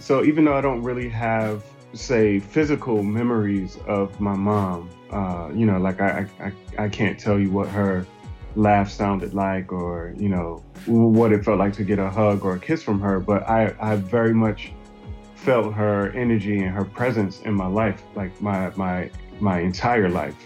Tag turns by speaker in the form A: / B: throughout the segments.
A: So even though I don't really have, say, physical memories of my mom, like I can't tell you what her laugh sounded like or, what it felt like to get a hug or a kiss from her, but I very much felt her energy and her presence in my life, like my entire life.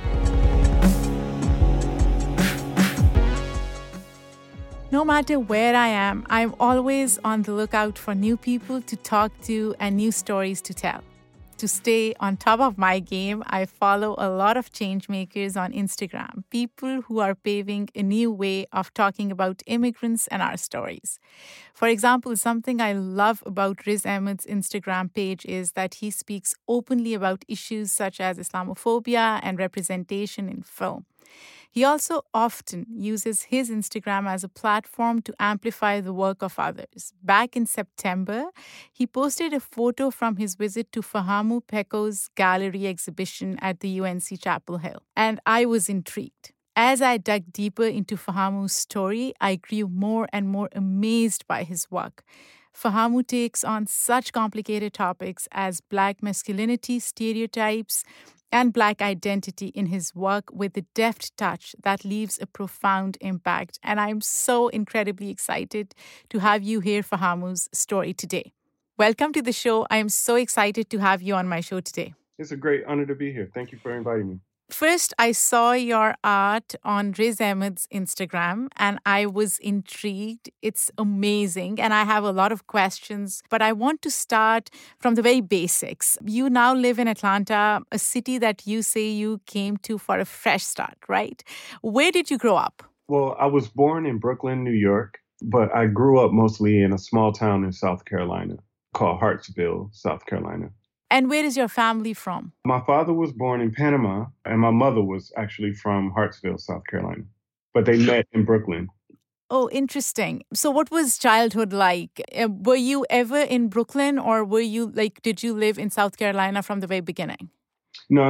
B: No matter where I am, I'm always on the lookout for new people to talk to and new stories to tell. To stay on top of my game, I follow a lot of changemakers on Instagram, people who are paving a new way of talking about immigrants and our stories. For example, something I love about Riz Ahmed's Instagram page is that he speaks openly about issues such as Islamophobia and representation in film. He also often uses his Instagram as a platform to amplify the work of others. Back in September, he posted a photo from his visit to Fahamu Peko's gallery exhibition at the UNC Chapel Hill, and I was intrigued. As I dug deeper into Fahamu's story, I grew more and more amazed by his work. Fahamu takes on such complicated topics as Black masculinity stereotypes and Black identity in his work with a deft touch that leaves a profound impact. And I'm so incredibly excited to have you hear Fahamu's story today. Welcome to the show. I am so excited to have you on my show today.
A: It's a great honor to be here. Thank you for inviting me.
B: First, I saw your art on Riz Ahmed's Instagram and I was intrigued. It's amazing and I have a lot of questions, but I want to start from the very basics. You now live in Atlanta, a city that you say you came to for a fresh start, right? Where did you grow up?
A: Well, I was born in Brooklyn, New York, but I grew up mostly in a small town in South Carolina called Hartsville, South Carolina.
B: And where is your family from?
A: My father was born in Panama, and my mother was actually from Hartsville, South Carolina. But they met in Brooklyn.
B: Oh, interesting. So what was childhood like? Were you ever in Brooklyn or did you live in South Carolina from the very beginning?
A: No,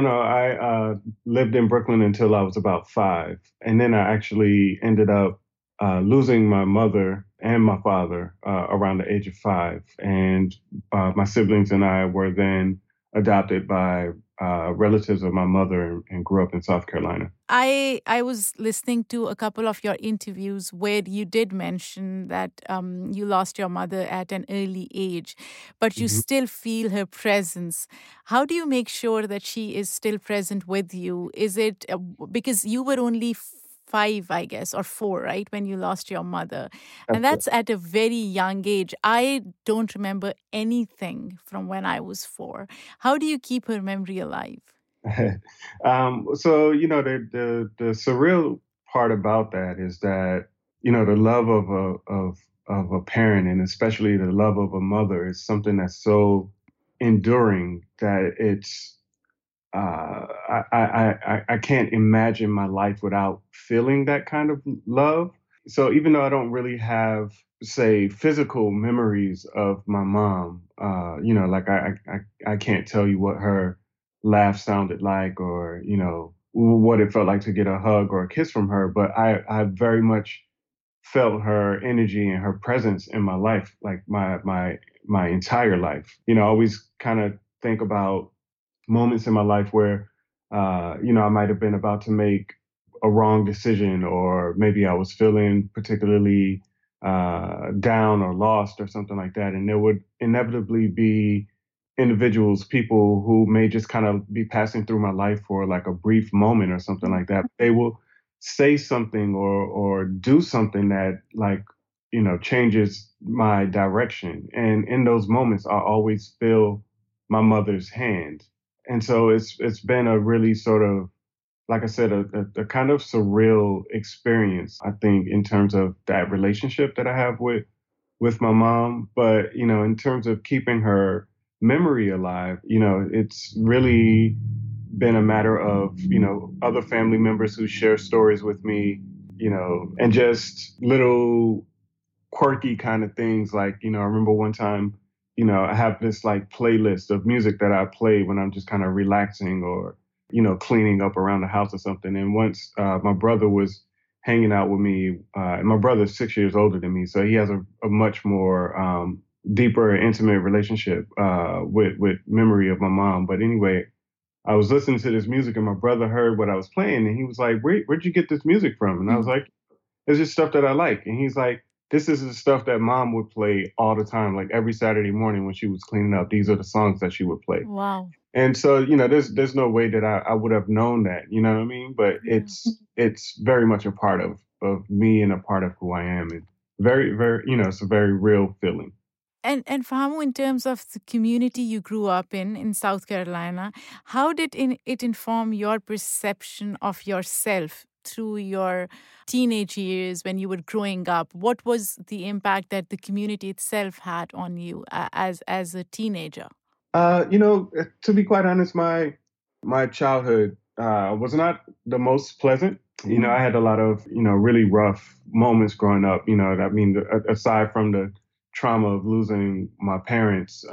A: I lived in Brooklyn until I was about 5. And then I actually ended up losing my mother and my father around the age of 5. And my siblings and I were then adopted by relatives of my mother and grew up in South Carolina.
B: I was listening to a couple of your interviews where you did mention that you lost your mother at an early age, but you still feel her presence. How do you make sure that she is still present with you? Is it because you were only 5, I guess, or 4, right, when you lost your mother? And that's at a very young age. I don't remember anything from when I was 4. How do you keep her memory alive?
A: So, the surreal part about that is that, the love of a parent and especially the love of a mother is something that's so enduring that it's I can't imagine my life without feeling that kind of love. So even though I don't really have, say, physical memories of my mom, like I can't tell you what her laugh sounded like or, what it felt like to get a hug or a kiss from her, but I very much felt her energy and her presence in my life, like my entire life. I always kind of think about moments in my life where, I might have been about to make a wrong decision, or maybe I was feeling particularly down or lost or something like that. And there would inevitably be individuals, people who may just kind of be passing through my life for like a brief moment or something like that. They will say something or do something that like, changes my direction. And in those moments, I always feel my mother's hand. And so it's been a really sort of, like I said, a kind of surreal experience, I think, in terms of that relationship that I have with my mom. But, in terms of keeping her memory alive, it's really been a matter of, other family members who share stories with me, and just little quirky kind of things. Like, I remember one time, I have this like playlist of music that I play when I'm just kind of relaxing or, cleaning up around the house or something. And once my brother was hanging out with me, and my brother's 6 years older than me, so he has a much more deeper, intimate relationship with memory of my mom. But anyway, I was listening to this music, and my brother heard what I was playing, and he was like, Where'd you get this music from?" And I was
B: Hmm.
A: like, "It's just stuff that I like." And he's like, "This is the stuff that mom would play all the time, like every Saturday morning when she was cleaning up. These are the songs that she would play."
B: Wow.
A: And so, there's no way that I would have known that, you know what I mean? But
B: Yeah.
A: it's very much a part of me and a part of who I am, and very, very, it's a very real feeling.
B: And Fahamu, in terms of the community you grew up in South Carolina, how did it inform your perception of yourself through your teenage years when you were growing up? What was the impact that the community itself had on you as a teenager?
A: To be quite honest, my childhood was not the most pleasant. I had a lot of really rough moments growing up. I mean, aside from the trauma of losing my parents,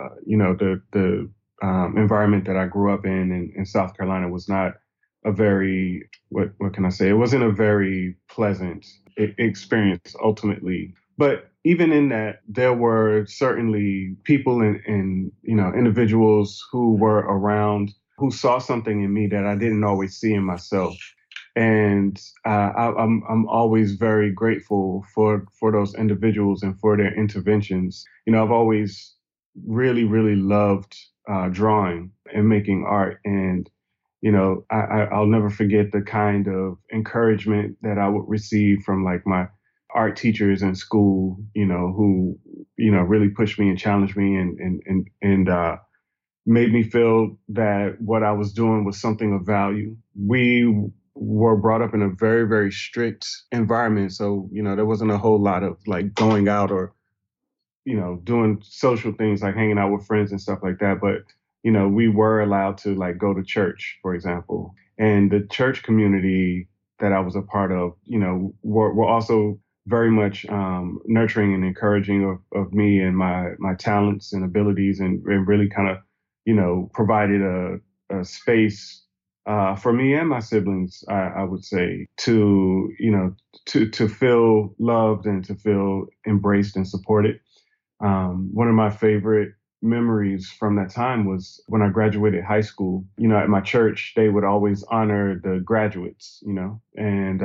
A: the environment that I grew up in South Carolina was not a very what can I say? It wasn't a very pleasant experience ultimately. But even in that, there were certainly people and individuals who were around who saw something in me that I didn't always see in myself. And I'm always very grateful for those individuals and for their interventions. I've always really loved drawing and making art, and I'll never forget the kind of encouragement that I would receive from like my art teachers in school, who really pushed me and challenged me and made me feel that what I was doing was something of value. We were brought up in a very, very strict environment. So, there wasn't a whole lot of like going out or, doing social things like hanging out with friends and stuff like that. But, we were allowed to like go to church, for example. And the church community that I was a part of, were also very much nurturing and encouraging of me and my talents and abilities, and really kind of provided a space for me and my siblings, I would say, to to feel loved and to feel embraced and supported. One of my favorite memories from that time was when I graduated high school. At my church, they would always honor the graduates, and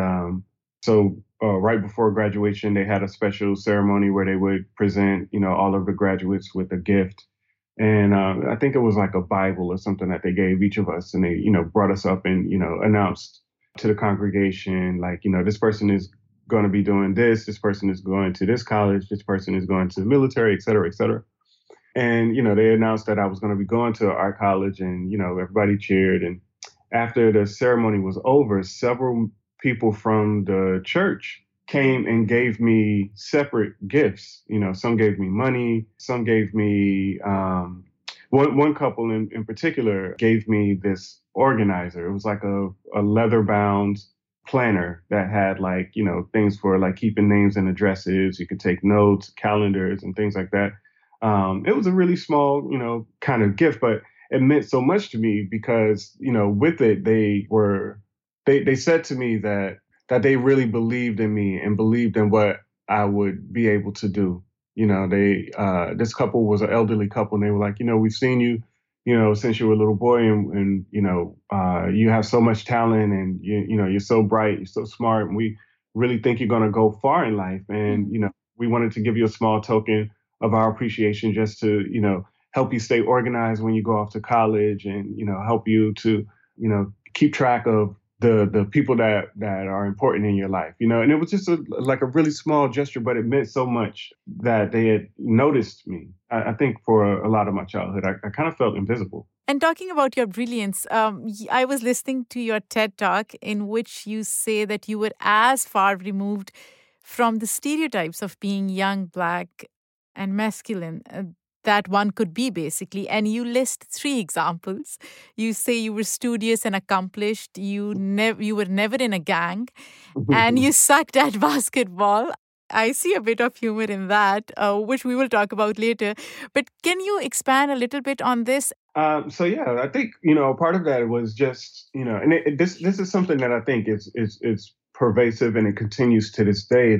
A: right before graduation, they had a special ceremony where they would present, all of the graduates with a gift. And I think it was like a Bible or something that they gave each of us, and they, brought us up and, announced to the congregation, like, this person is going to be doing this person is going to this college, this person is going to the military, et cetera, et cetera. And, they announced that I was going to be going to art college, and, everybody cheered. And after the ceremony was over, several people from the church came and gave me separate gifts. Some gave me money, some gave me, one couple in particular gave me this organizer. It was like a leather bound planner that had like, things for like keeping names and addresses. You could take notes, calendars, and things like that. It was a really small, kind of gift, but it meant so much to me because, with it, they said to me that they really believed in me and believed in what I would be able to do. This couple was an elderly couple, and they were like, we've seen you, since you were a little boy, and you have so much talent, and you're so bright, you're so smart, and we really think you're going to go far in life. And, we wanted to give you a small token of our appreciation just to, help you stay organized when you go off to college, and, help you to, keep track of the people that are important in your life, and it was just like a really small gesture, but it meant so much that they had noticed me. I think for a lot of my childhood, I kind of felt invisible.
B: And talking about your brilliance, I was listening to your TED Talk in which you say that you were as far removed from the stereotypes of being young, black, and masculine that one could be, basically. And you list three examples. You say you were studious and accomplished. You were never in a gang, and you sucked at basketball. I see a bit of humor in that, which we will talk about later. But can you expand a little bit on this?
A: So yeah, I think part of that was just and this is something that I think is pervasive, and it continues to this day, that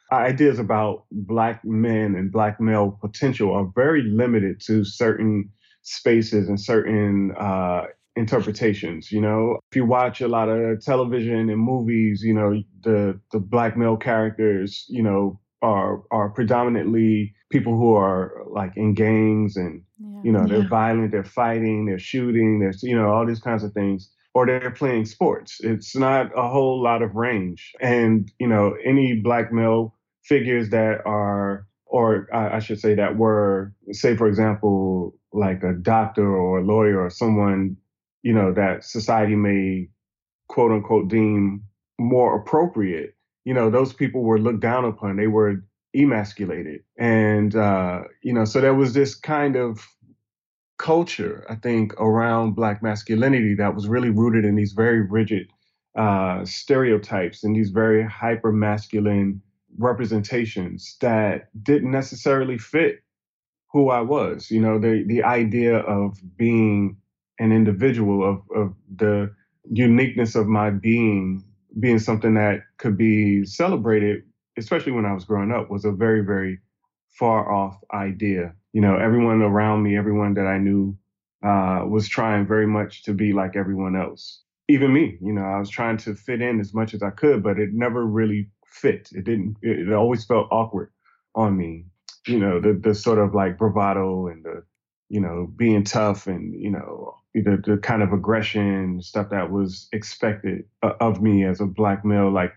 A: ideas about Black men and Black male potential are very limited to certain spaces and certain interpretations. If you watch a lot of television and movies, the Black male characters, are predominantly people who are like in gangs and
B: Yeah.
A: they're violent, they're fighting, they're shooting, there's all these kinds of things, or they're playing sports. It's not a whole lot of range. And any Black male figures that are, or I should say, that were, say, for example, like a doctor or a lawyer or someone, that society may quote unquote deem more appropriate, those people were looked down upon. They were emasculated. And, so there was this kind of culture, I think, around Black masculinity that was really rooted in these very rigid stereotypes and these very hyper masculine representations that didn't necessarily fit who I was. The idea of being an individual, of the uniqueness of my being something that could be celebrated, especially when I was growing up, was a very, very far off idea. Everyone around me, everyone that I knew, was trying very much to be like everyone else. Even me, I was trying to fit in as much as I could, but it never really fit. It didn't. It always felt awkward on me. The sort of like bravado and the being tough and the kind of aggression stuff that was expected of me as a Black male. Like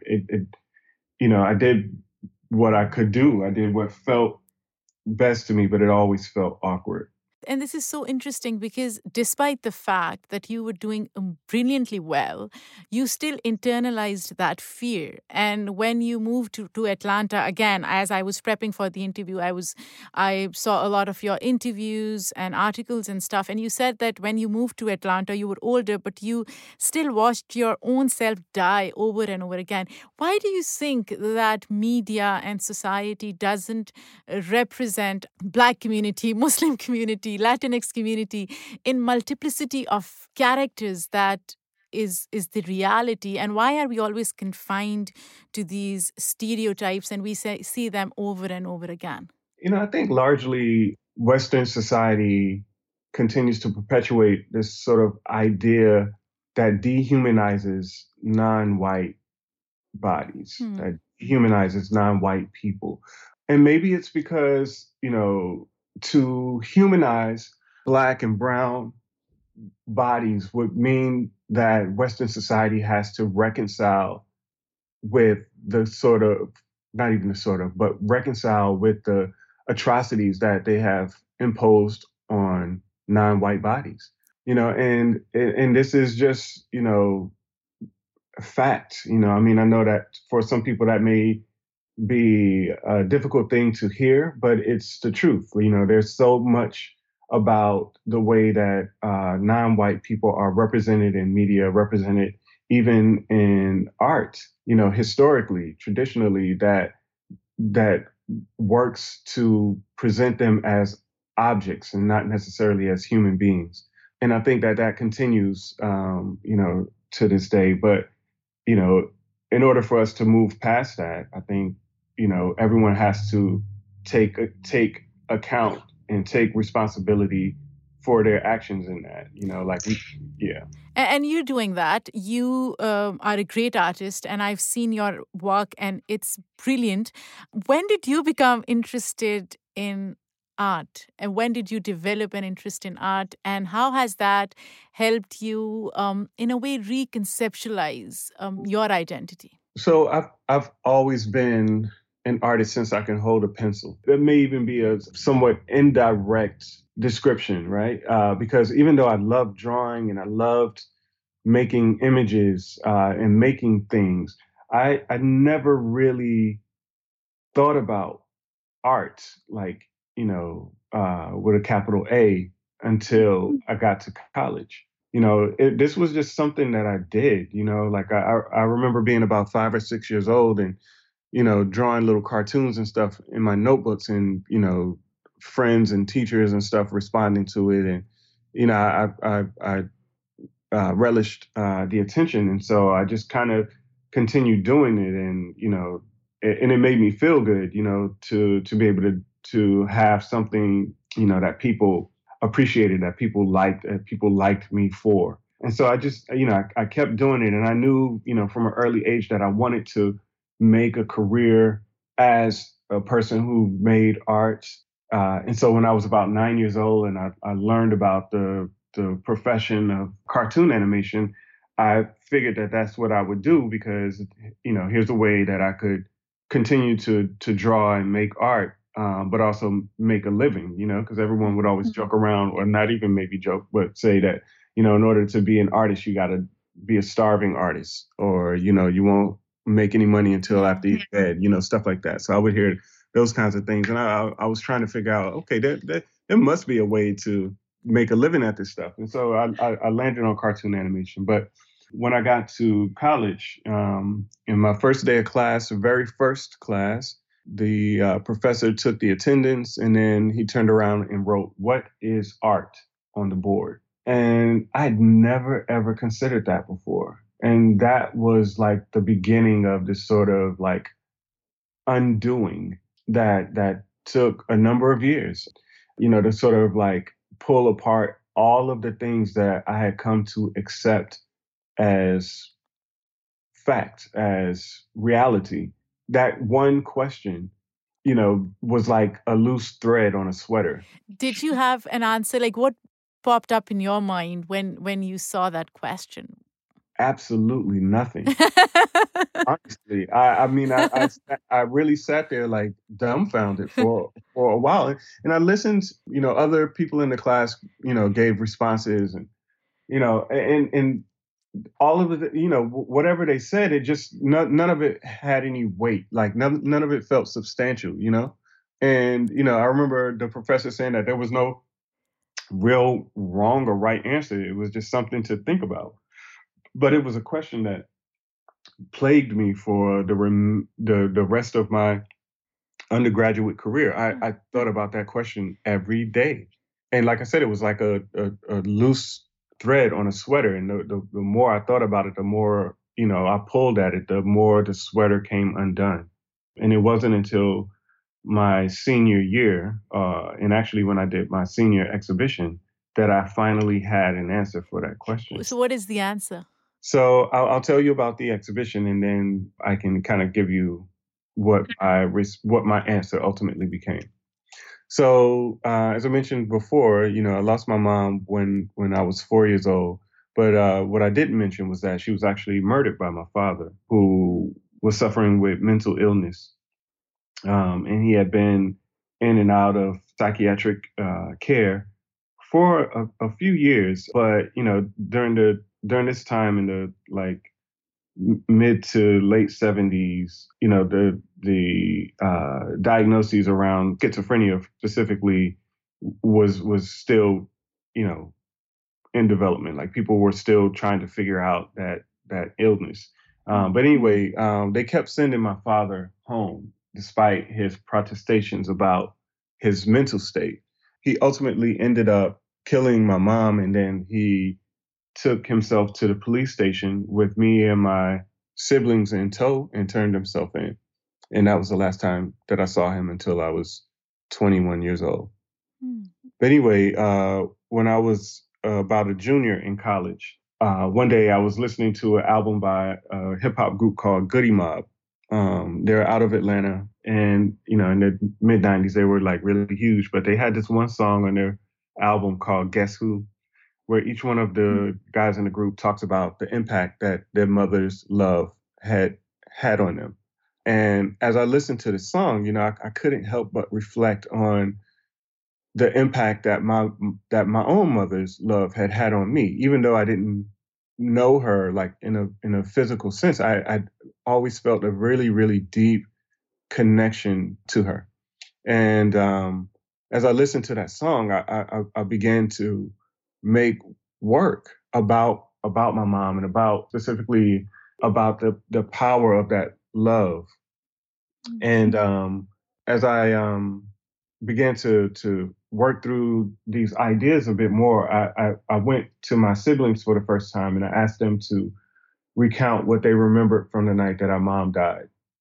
A: I did what I could do. I did what felt best to me, but it always felt awkward.
B: And this is so interesting because despite the fact that you were doing brilliantly well, you still internalized that fear. And when you moved to Atlanta, again, as I was prepping for the interview, I saw a lot of your interviews and articles and stuff. And you said that when you moved to Atlanta, you were older, but you still watched your own self die over and over again. Why do you think that media and society doesn't represent Black community, Muslim community, Latinx community in multiplicity of characters that is the reality? And why are we always confined to these stereotypes and we see them over and over again?
A: I think largely Western society continues to perpetuate this sort of idea that dehumanizes non-white bodies, that dehumanizes non-white people. And maybe it's because, to humanize Black and brown bodies would mean that Western society has to reconcile with the sort of, not even the sort of, but reconcile with the atrocities that they have imposed on non-white bodies. And this is just, a fact. I mean, I know that for some people that may be a difficult thing to hear, but it's the truth. There's so much about the way that non-white people are represented in media, represented even in art, historically, traditionally, that works to present them as objects and not necessarily as human beings. And I think that continues, to this day. But, in order for us to move past that, I think, everyone has to take account and take responsibility for their actions in that, yeah.
B: And you're doing that. You are a great artist, and I've seen your work, and it's brilliant. When did you become interested in art? And when did you develop an interest in art? And how has that helped you, in a way, reconceptualize your identity?
A: So I've always been an artist since I can hold a pencil. That may even be a somewhat indirect description, right? Because even though I loved drawing and I loved making images and making things, I never really thought about art, like, with a capital A until I got to college. This was just something that I did, like I remember being about 5 or 6 years old and, drawing little cartoons and stuff in my notebooks and, friends and teachers and stuff responding to it. And, I relished the attention. And so I just kind of continued doing it. And, and it made me feel good, to be able to have something, that people appreciated, that people liked me for. And so I just, I kept doing it, and I knew, from an early age that I wanted to make a career as a person who made art. And so when I was about 9 years old, and I learned about the profession of cartoon animation, I figured that that's what I would do because, here's a way that I could continue to draw and make art, but also make a living, because everyone would always joke around, or not even maybe joke, but say that, in order to be an artist, you got to be a starving artist, or, you won't make any money until after you're dead, stuff like that. So I would hear those kinds of things. And I was trying to figure out, okay, there must be a way to make a living at this stuff. And so I landed on cartoon animation. But when I got to college, in my first day of class, the very first class, the professor took the attendance, and then he turned around and wrote, "What is art?" on the board. And I'd never, ever considered that before. And that was like the beginning of this sort of like undoing that took a number of years, to sort of like pull apart all of the things that I had come to accept as fact, as reality. That one question, was like a loose thread on a sweater.
B: Did you have an answer? Like, what popped up in your mind when you saw that question?
A: Absolutely nothing. Honestly, I mean, I really sat there like dumbfounded for a while, and I listened. Other people in the class, gave responses, and and all of it, whatever they said, it just none of it had any weight. Like none of it felt substantial. And I remember the professor saying that there was no real wrong or right answer. It was just something to think about. But it was a question that plagued me for the rest of my undergraduate career. I thought about that question every day. And like I said, it was like a loose thread on a sweater. And the more I thought about it, the more, I pulled at it, the more the sweater came undone. And it wasn't until my senior year, and actually when I did my senior exhibition, that I finally had an answer for that question.
B: So what is the answer?
A: So I'll tell you about the exhibition, and then I can kind of give you what my answer ultimately became. So as I mentioned before, I lost my mom when I was 4 years old. But what I didn't mention was that she was actually murdered by my father, who was suffering with mental illness, and he had been in and out of psychiatric care for a few years. But during this time in the like mid to late 70s, the diagnoses around schizophrenia specifically was still, in development. Like people were still trying to figure out that illness. But anyway, they kept sending my father home despite his protestations about his mental state. He ultimately ended up killing my mom, and then he took himself to the police station with me and my siblings in tow and turned himself in. And that was the last time that I saw him until I was 21 years old. But anyway, when I was about a junior in college, one day I was listening to an album by a hip hop group called Goody Mob. They're out of Atlanta, and in the mid 90s they were like really huge, but they had this one song on their album called Guess Who, where each one of the guys in the group talks about the impact that their mother's love had on them. And as I listened to the song, I couldn't help but reflect on the impact that my own mother's love had on me, even though I didn't know her like in a physical sense. I always felt a really, really deep connection to her. And as I listened to that song, I began to make work about my mom, and specifically about the power of that love. And as I began to work through these ideas a bit more, I went to my siblings for the first time, and I asked them to recount what they remembered from the night that our mom died.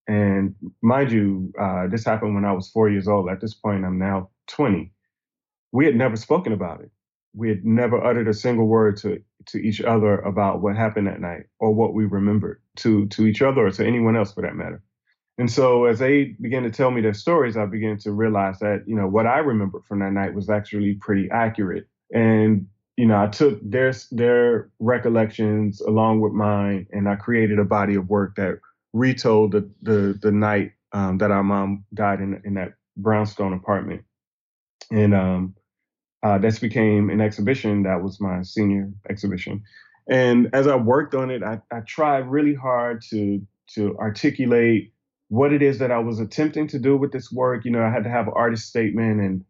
A: And mind you, this happened when I was 4 years old. At this point, I'm now 20. We had never spoken about it. We had never uttered a single word to each other about what happened that night or what we remembered to each other or to anyone else for that matter. And so as they began to tell me their stories, I began to realize that, what I remembered from that night was actually pretty accurate. And, I took their recollections along with mine, and I created a body of work that retold the night that our mom died in that brownstone apartment. And this became an exhibition that was my senior exhibition. And as I worked on it, I tried really hard to articulate what it is that I was attempting to do with this work. I had to have an artist statement, and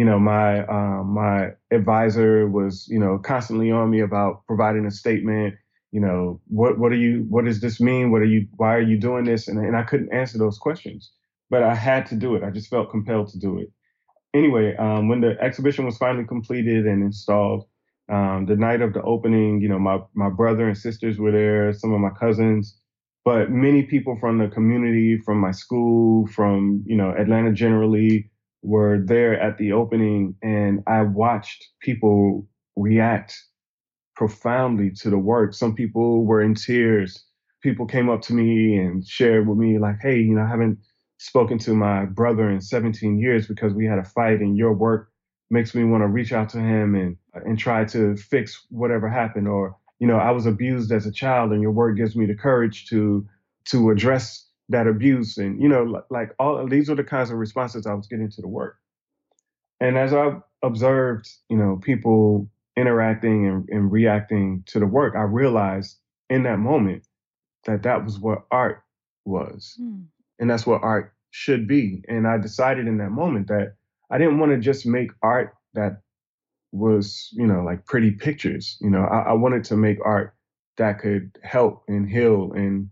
A: my advisor was constantly on me about providing a statement. What does this mean? Why are you doing this? And I couldn't answer those questions, but I had to do it. I just felt compelled to do it. Anyway, when the exhibition was finally completed and installed, the night of the opening, my brother and sisters were there, some of my cousins, but many people from the community, from my school, from Atlanta generally, were there at the opening, and I watched people react profoundly to the work. Some people were in tears. People came up to me and shared with me, like, hey, I haven't spoken to my brother in 17 years because we had a fight, and your work makes me want to reach out to him and try to fix whatever happened. Or, I was abused as a child, and your work gives me the courage to address that abuse. And, like all these are the kinds of responses I was getting to the work. And as I observed, people interacting and reacting to the work, I realized in that moment that that was what art was. And that's what art should be. And I decided in that moment that I didn't want to just make art that was, like pretty pictures. I wanted to make art that could help and heal and,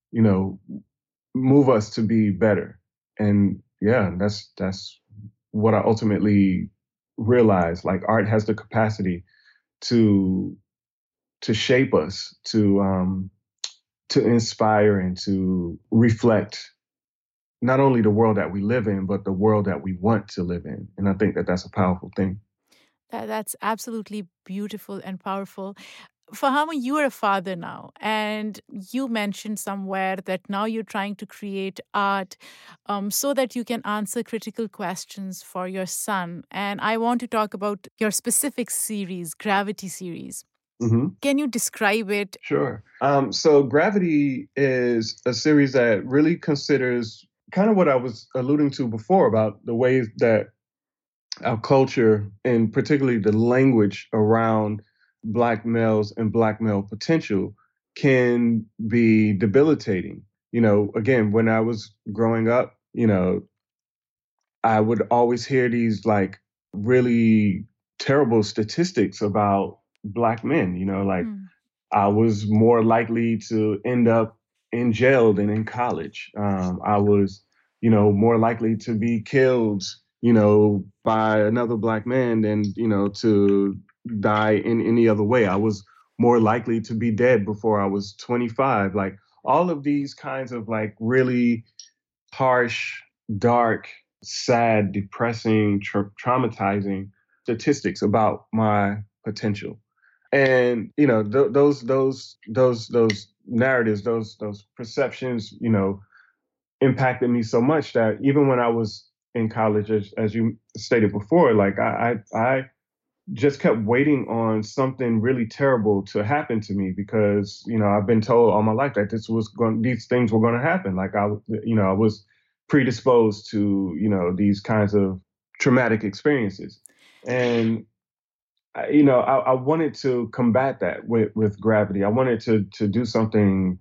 A: move us to be better. And yeah, that's what I ultimately realized. Like art has the capacity to shape us, to inspire and to reflect not only the world that we live in, but the world that we want to live in. And I think that that's a powerful thing.
B: That's absolutely beautiful and powerful. Fahama, you are a father now, and you mentioned somewhere that now you're trying to create art so that you can answer critical questions for your son. And I want to talk about your specific series, Gravity series.
A: Mm-hmm.
B: Can you describe it?
A: Sure. So Gravity is a series that really considers kind of what I was alluding to before about the ways that our culture, and particularly the language around Black males and Black male potential, can be debilitating. Again, when I was growing up, I would always hear these like really terrible statistics about Black men, like I was more likely to end up in jail than in college. I was, more likely to be killed, by another Black man than, to die in any other way. I was more likely to be dead before I was 25. Like all of these kinds of like really harsh, dark, sad, depressing, traumatizing statistics about my potential. And those narratives, those perceptions, impacted me so much that even when I was in college, as you stated before, like I just kept waiting on something really terrible to happen to me because I've been told all my life that these things were going to happen. Like I was predisposed to these kinds of traumatic experiences, and I wanted to combat that with Gravity. I wanted to do something,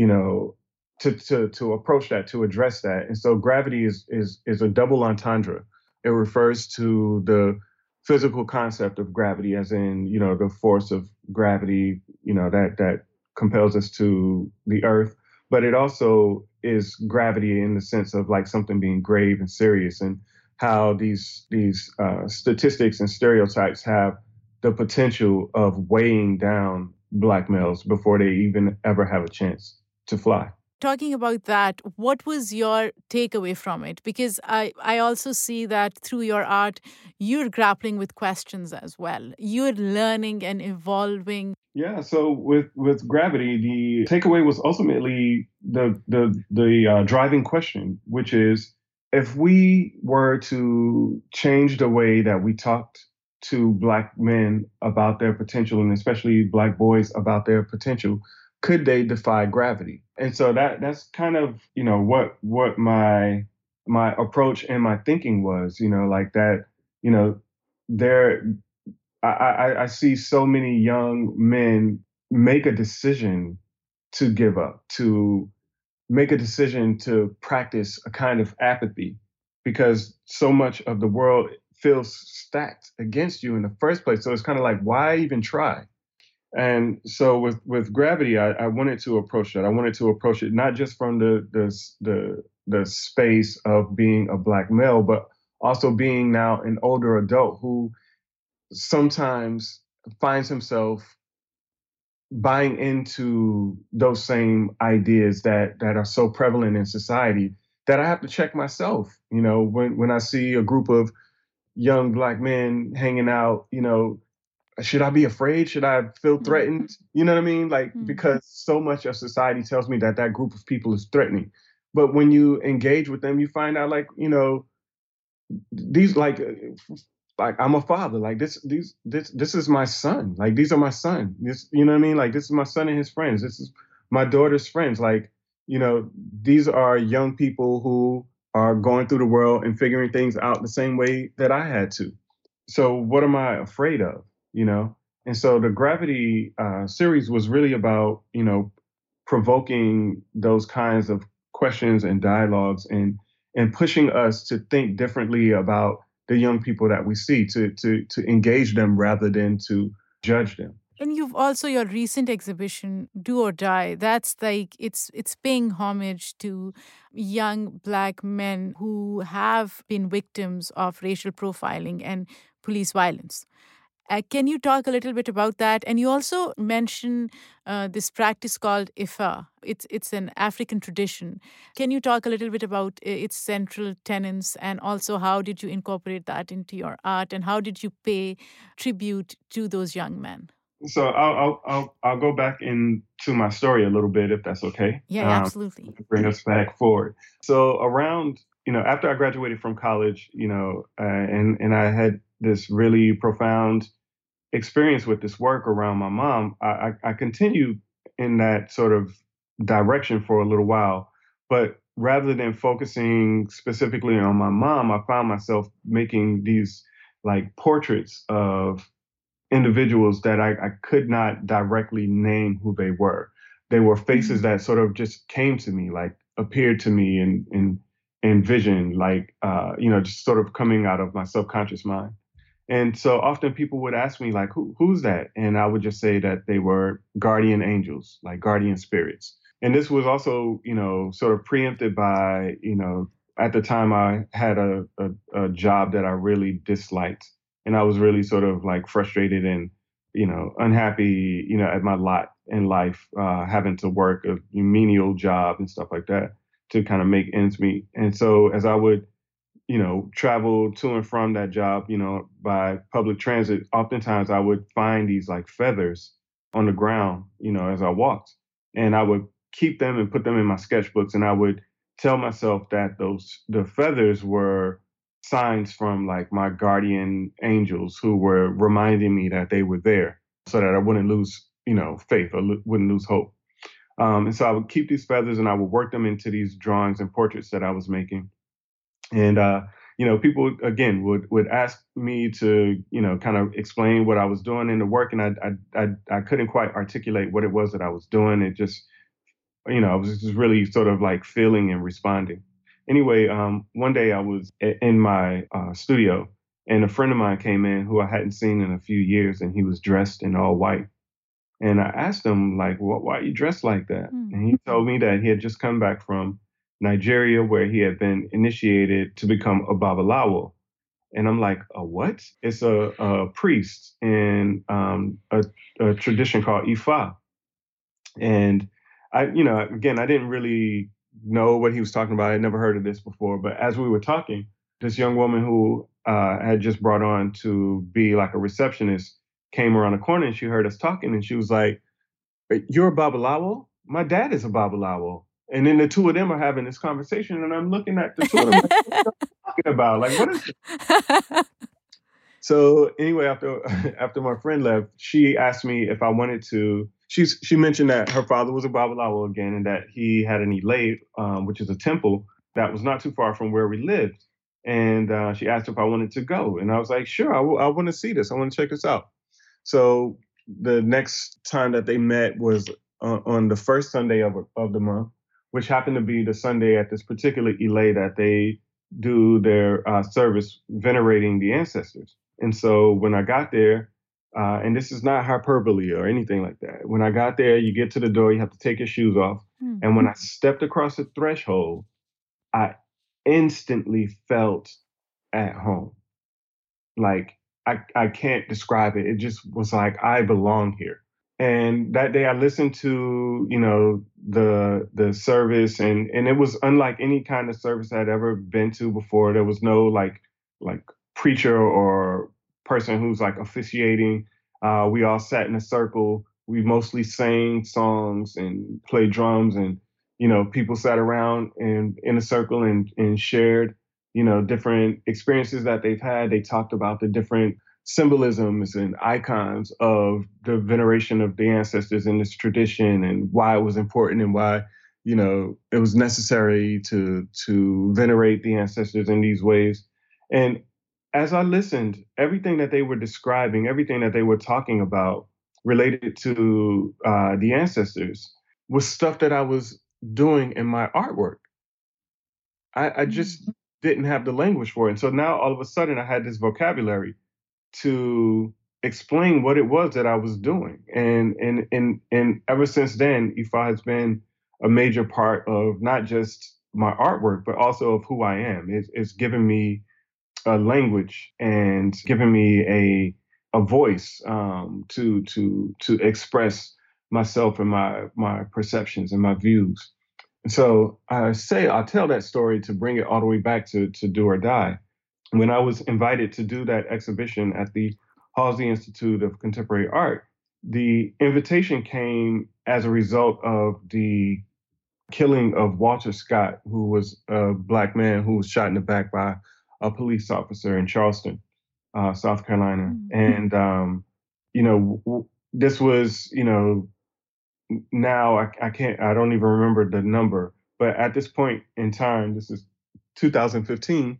A: to approach that, to address that. And so Gravity is a double entendre. It refers to the physical concept of gravity, as in, the force of gravity, that compels us to the earth. But it also is gravity in the sense of like something being grave and serious, and how these statistics and stereotypes have the potential of weighing down Black males before they even ever have a chance to fly.
B: talking about that, what was your takeaway from it? Because I also see that through your art, you're grappling with questions as well. You're learning and evolving.
A: Yeah, so with gravity, the takeaway was ultimately the driving question, which is if we were to change the way that we talked to Black men about their potential, and especially Black boys about their potential, could they defy gravity? And so that's kind of what my approach and my thinking was, like that, you know, there I see so many young men make a decision to give up, to make a decision to practice a kind of apathy because so much of the world feels stacked against you in the first place. So it's kind of like, why even try? And so with gravity, I wanted to approach that. I wanted to approach it not just from the space of being a Black male, but also being now an older adult who sometimes finds himself buying into those same ideas that are so prevalent in society that I have to check myself. When I see a group of young Black men hanging out, should I be afraid? Should I feel
B: Mm,
A: threatened? You know what I mean? Like,
B: mm,
A: because so much of society tells me that group of people is threatening. But when you engage with them, you find out, like, these like I'm a father. Like this is my son. Like these are my son. This, you know what I mean? Like this is my son and his friends. This is my daughter's friends. Like, these are young people who are going through the world and figuring things out the same way that I had to. So what am I afraid of? And so the Gravity series was really about, provoking those kinds of questions and dialogues and pushing us to think differently about the young people that we see, to engage them rather than to judge them.
B: And you've also your recent exhibition, Do or Die. That's like it's paying homage to young Black men who have been victims of racial profiling and police violence. Can you talk a little bit about that? And you also mention this practice called Ifa. It's an African tradition. Can you talk a little bit about its central tenets, and also how did you incorporate that into your art, and how did you pay tribute to those young men?
A: So I'll go back into my story a little bit if that's okay.
B: Yeah, absolutely.
A: Bring us back forward. So around, after I graduated from college, and I had this really profound experience with this work around my mom, I continued in that sort of direction for a little while. But rather than focusing specifically on my mom, I found myself making these like portraits of individuals that I could not directly name who they were. They were faces
B: Mm.
A: that sort of just came to me, like appeared to me in vision, like just sort of coming out of my subconscious mind. And so often people would ask me like, who's that? And I would just say that they were guardian angels, like guardian spirits. And this was also, sort of preempted by, at the time I had a job that I really disliked. And I was really sort of like frustrated and, unhappy, at my lot in life, having to work a menial job and stuff like that to kind of make ends meet. And so as I would travel to and from that job, by public transit, oftentimes I would find these like feathers on the ground, as I walked. And I would keep them and put them in my sketchbooks. And I would tell myself that the feathers were signs from like my guardian angels who were reminding me that they were there so that I wouldn't lose, faith or wouldn't lose hope. And so I would keep these feathers and I would work them into these drawings and portraits that I was making. And people again would ask me to kind of explain what I was doing in the work, and I couldn't quite articulate what it was that I was doing. It just I was just really sort of like feeling and responding. Anyway, one day I was in my studio, and a friend of mine came in who I hadn't seen in a few years, and he was dressed in all white. And I asked him, like, why are you dressed like that?
B: Mm.
A: And he told me that he had just come back from Nigeria where he had been initiated to become a Babalawo. And I'm like, a what? It's a priest in a tradition called Ifa. And again, I didn't really know what he was talking about. I had never heard of this before. But as we were talking, this young woman who had just brought on to be like a receptionist came around the corner and she heard us talking and she was like, "You're a Babalawo? My dad is a Babalawo." And then the two of them are having this conversation, and I'm looking at the two of them like, what are you talking about? Like, what is this? So anyway, after after my friend left, she asked me if I wanted to. She mentioned that her father was a Babalawo again, and that he had an Ile, which is a temple that was not too far from where we lived. And she asked if I wanted to go, and I was like, sure, I want to see this. I want to check this out. So the next time that they met was on the first Sunday of the month, which happened to be the Sunday at this particular Ile that they do their service venerating the ancestors. And so when I got there, and this is not hyperbole or anything like that. When I got there, you get to the door, you have to take your shoes off.
B: Hmm.
A: And when I stepped across the threshold, I instantly felt at home. Like I can't describe it. It just was like I belong here. And that day I listened to, the service and it was unlike any kind of service I'd ever been to before. There was no like preacher or person who's like officiating. We all sat in a circle. We mostly sang songs and played drums and people sat around and in a circle and shared, different experiences that they've had. They talked about the different symbolisms and icons of the veneration of the ancestors in this tradition and why it was important and why it was necessary to venerate the ancestors in these ways. And as I listened, everything that they were describing, everything that they were talking about related to the ancestors was stuff that I was doing in my artwork. I just didn't have the language for it. And so now all of a sudden I had this vocabulary to explain what it was that I was doing. And ever since then, Ifa has been a major part of not just my artwork, but also of who I am. It's given me a language and given me a voice to express myself and my perceptions and my views. And so I'll tell that story to bring it all the way back to Do or Die. When I was invited to do that exhibition at the Halsey Institute of Contemporary Art, the invitation came as a result of the killing of Walter Scott, who was a Black man who was shot in the back by a police officer in Charleston, South Carolina. And, this was, now I don't even remember the number, but at this point in time, this is 2015,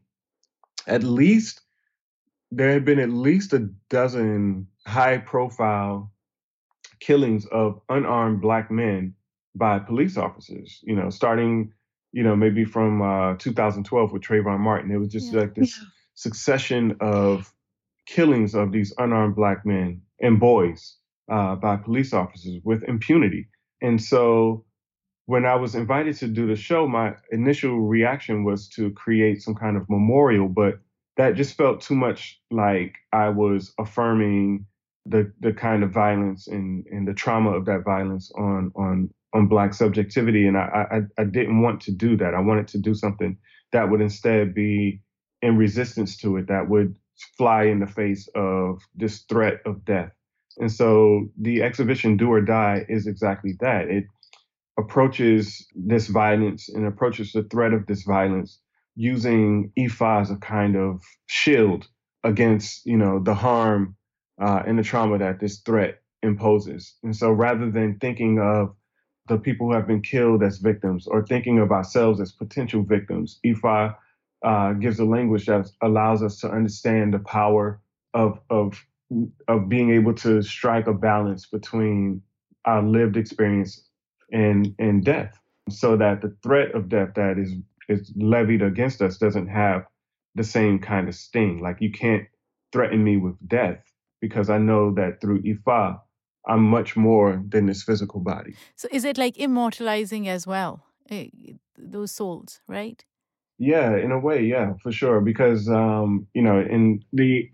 A: there had been at least a dozen high profile killings of unarmed Black men by police officers, starting, maybe from 2012 with Trayvon Martin. It was just like this succession of killings of these unarmed Black men and boys by police officers with impunity. And so when I was invited to do the show, my initial reaction was to create some kind of memorial, but that just felt too much like I was affirming the kind of violence and the trauma of that violence on Black subjectivity. And I didn't want to do that. I wanted to do something that would instead be in resistance to it, that would fly in the face of this threat of death. And so the exhibition Do or Die is exactly that. It approaches this violence and approaches the threat of this violence using Ifa as a kind of shield against, the harm and the trauma that this threat imposes. And so rather than thinking of the people who have been killed as victims or thinking of ourselves as potential victims, Ifa gives a language that allows us to understand the power of being able to strike a balance between our lived experience and death, so that the threat of death that is levied against us doesn't have the same kind of sting. Like, you can't threaten me with death because I know that through Ifa, I'm much more than this physical body.
B: So is it like immortalizing as well, those souls, right?
A: Yeah, in a way, yeah, for sure. Because, in the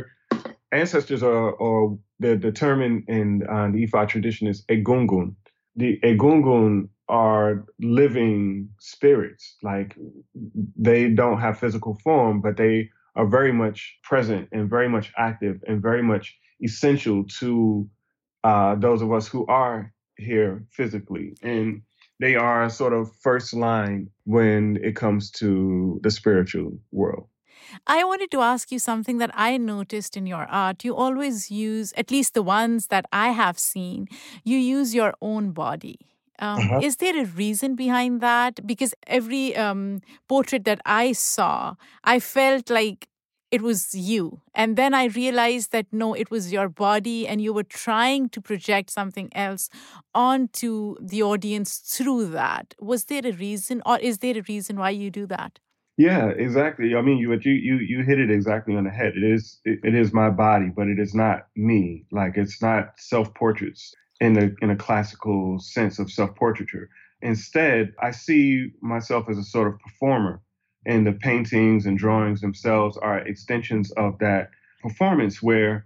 A: ancestors are, or the term in the Ifa tradition is Egungun. the Egungun are living spirits. Like they don't have physical form, but they are very much present and very much active and very much essential to those of us who are here physically. And they are sort of first line when it comes to the spiritual world.
B: I wanted to ask you something that I noticed in your art. You always use, at least the ones that I have seen, you use your own body.
A: Uh-huh.
B: Is there a reason behind that? Because every portrait that I saw, I felt like it was you. And then I realized that no, it was your body and you were trying to project something else onto the audience through that. Was there a reason, or is there a reason why you do that?
A: Yeah, exactly. I mean, you hit it exactly on the head. It is my body, but it is not me. Like it's not self-portraits in a classical sense of self-portraiture. Instead, I see myself as a sort of performer, and the paintings and drawings themselves are extensions of that performance where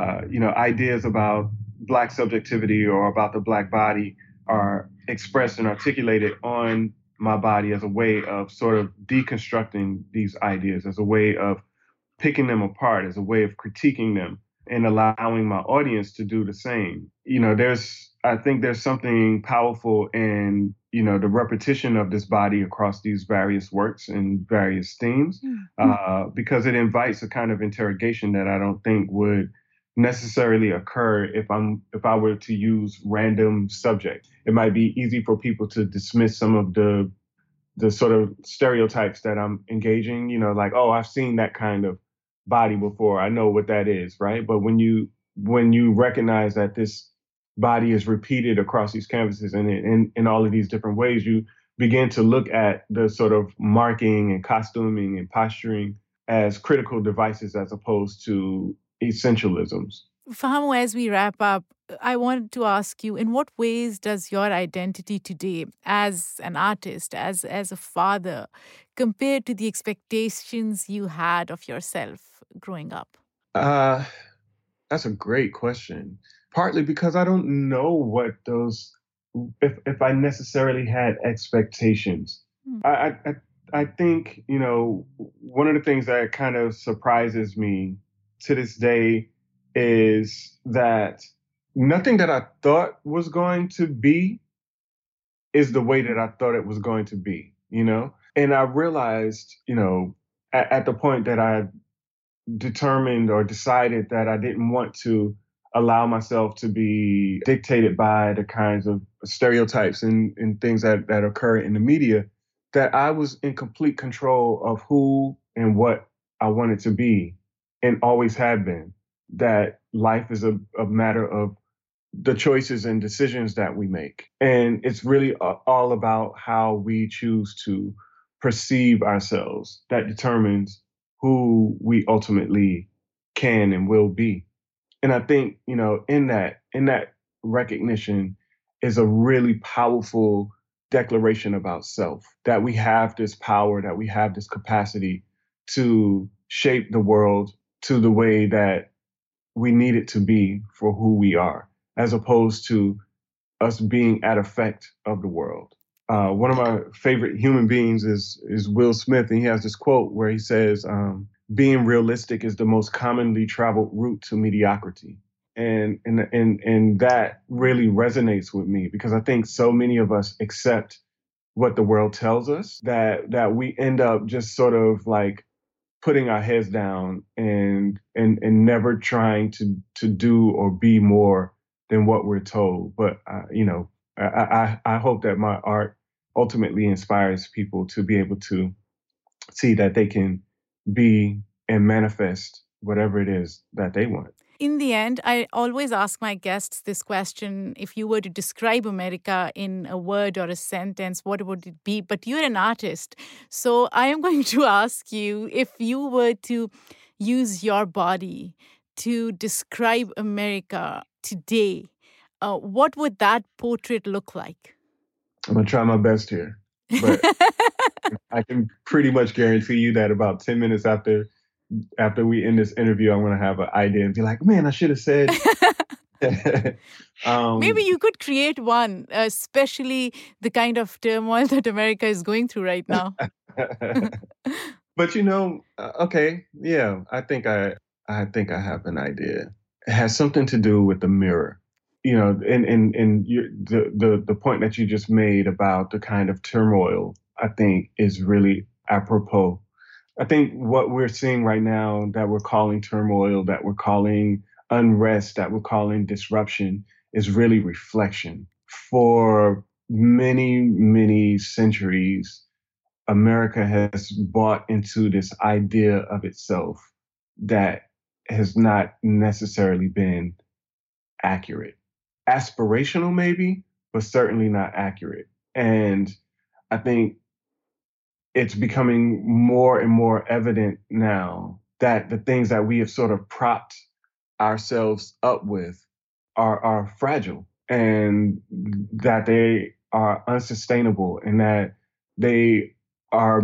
A: ideas about Black subjectivity or about the Black body are expressed and articulated on my body as a way of sort of deconstructing these ideas, as a way of picking them apart, as a way of critiquing them and allowing my audience to do the same. I think there's something powerful in, the repetition of this body across these various works and various themes, because it invites a kind of interrogation that I don't think would necessarily occur if I were to use random subjects. It might be easy for people to dismiss some of the sort of stereotypes that I'm engaging, like, oh, I've seen that kind of body before. I know what that is, right? But when you recognize that this body is repeated across these canvases and in all of these different ways, you begin to look at the sort of marking and costuming and posturing as critical devices as opposed to essentialisms.
B: Fahamu, as we wrap up, I wanted to ask you, in what ways does your identity today as an artist, as a father, compare to the expectations you had of yourself growing up?
A: Uh, that's a great question. Partly because I don't know what those, if I necessarily had expectations.
B: Hmm.
A: I think, one of the things that kind of surprises me to this day is that nothing that I thought was going to be is the way that I thought it was going to be. And I realized, at the point that I determined or decided that I didn't want to allow myself to be dictated by the kinds of stereotypes and things that occur in the media, that I was in complete control of who and what I wanted to be and always have been. That life is a matter of the choices and decisions that we make. And it's really all about how we choose to perceive ourselves that determines who we ultimately can and will be. And I think, in that recognition is a really powerful declaration about self, that we have this power, that we have this capacity to shape the world to the way that we need it to be for who we are, as opposed to us being at effect of the world. One of my favorite human beings is Will Smith, and he has this quote where he says, "Being realistic is the most commonly traveled route to mediocrity." And that really resonates with me because I think so many of us accept what the world tells us that we end up just sort of like putting our heads down and never trying to do or be more than what we're told. But I hope that my art ultimately inspires people to be able to see that they can be and manifest whatever it is that they want.
B: In the end, I always ask my guests this question. If you were to describe America in a word or a sentence, what would it be? But you're an artist. So I am going to ask you, if you were to use your body to describe America today, what would that portrait look like?
A: I'm going to try my best here. But I can pretty much guarantee you that about 10 minutes after we end this interview, I'm going to have an idea and be like, man, I should have said
B: Maybe you could create one, especially the kind of turmoil that America is going through right now.
A: But okay, yeah, I think I have an idea. It has something to do with the mirror. And the point that you just made about the kind of turmoil, I think, is really apropos. I think what we're seeing right now, that we're calling turmoil, that we're calling unrest, that we're calling disruption, is really reflection. For many, many centuries, America has bought into this idea of itself that has not necessarily been accurate. Aspirational, maybe, but certainly not accurate. And I think it's becoming more and more evident now that the things that we have sort of propped ourselves up with are fragile, and that they are unsustainable, and that they are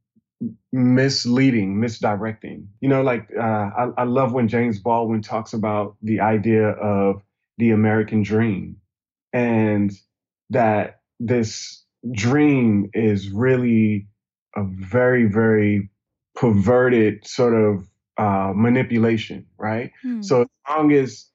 A: misleading, misdirecting. I love when James Baldwin talks about the idea of the American dream, and that this dream is really a very, very perverted sort of manipulation, right? So as long as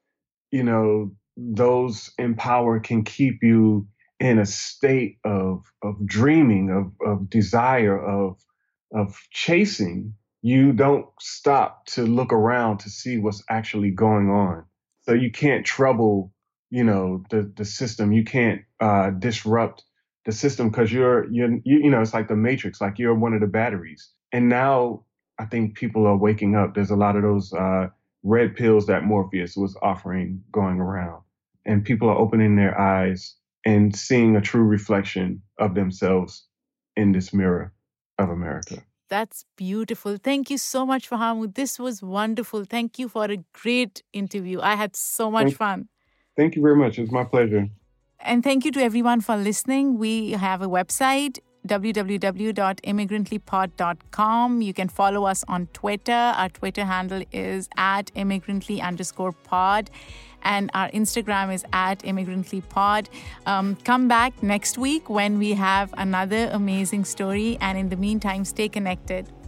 A: those in power can keep you in a state of dreaming, of desire, of chasing, you don't stop to look around to see what's actually going on. So you can't trouble, the system. You can't disrupt the system, because it's like the Matrix, like you're one of the batteries. And now I think people are waking up. There's a lot of those red pills that Morpheus was offering going around, and people are opening their eyes and seeing a true reflection of themselves in this mirror of America.
B: That's beautiful. Thank you so much, Fahamu. This was wonderful. Thank you for a great interview. I had so much fun.
A: Thank you very much. It's my pleasure.
B: And thank you to everyone for listening. We have a website, www.immigrantlypod.com. You can follow us on Twitter. Our Twitter handle is @immigrantly_pod. And our Instagram is @immigrantlypod. Come back next week when we have another amazing story. And in the meantime, stay connected.